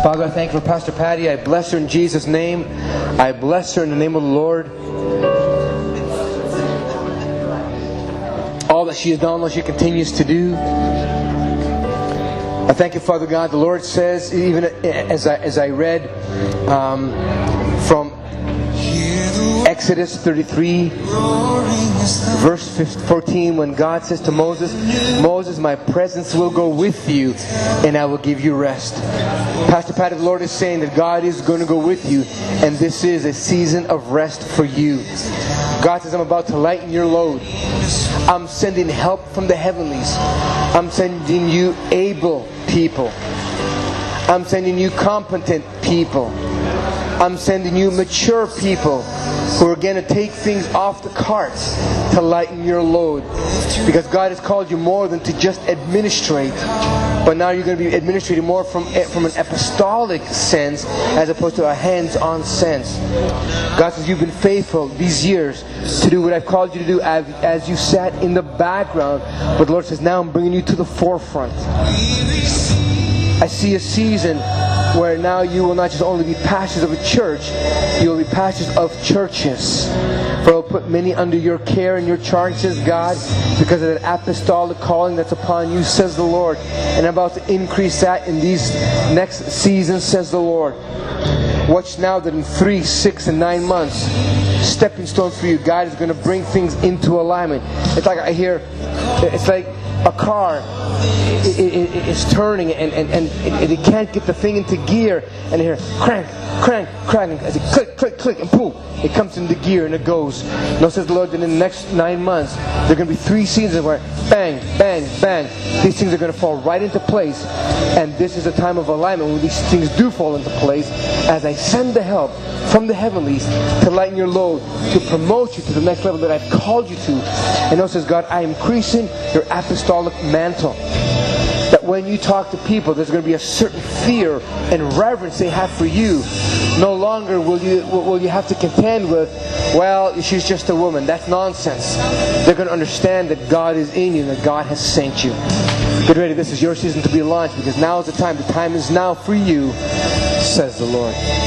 Father, I thank you for Pastor Patty. I bless her in Jesus' name. I bless her in the name of the Lord. All that she has done, all she continues to do. I thank you, Father God. The Lord says, even as I read from Exodus 33, verse 14, when God says to Moses, Moses, my presence will go with you, and I will give you rest. Pastor Pat, the Lord is saying that God is going to go with you, and this is a season of rest for you. God says, I'm about to lighten your load. I'm sending help from the heavenlies. I'm sending you able people. I'm sending you competent people. I'm sending you mature people who are going to take things off the cart to lighten your load. Because God has called you more than to just administrate, but now you're going to be administrating more from an apostolic sense as opposed to a hands-on sense. God says you've been faithful these years to do what I've called you to do as you sat in the background. But the Lord says, now I'm bringing you to the forefront. I see a season where now you will not just only be pastors of a church, you will be pastors of churches. For I will put many under your care and your charge, says God, because of that apostolic calling that's upon you, says the Lord. And I'm about to increase that in these next seasons, says the Lord. Watch now that in 3, 6, and 9 months, stepping stones for you, God is going to bring things into alignment. It's like I hear, it's like a car is turning and it can't get the thing into gear, and I hear crank, crank, crank, as it click, click, click, and boom, it comes into gear and it goes. Now says the Lord that in the next 9 months there are going to be 3 seasons where bang, bang, bang, these things are going to fall right into place, and this is a time of alignment when these things do fall into place as I send the help from the heavenlies to lighten your load, to promote you to the next level that I've called you to. And now says God, I am increasing your apostolic mantle. That when you talk to people, there's going to be a certain fear and reverence they have for you. No longer will you have to contend with, well, she's just a woman. That's nonsense. They're going to understand that God is in you and that God has sent you. Get ready. This is your season to be launched, because now is the time. The time is now for you, says the Lord.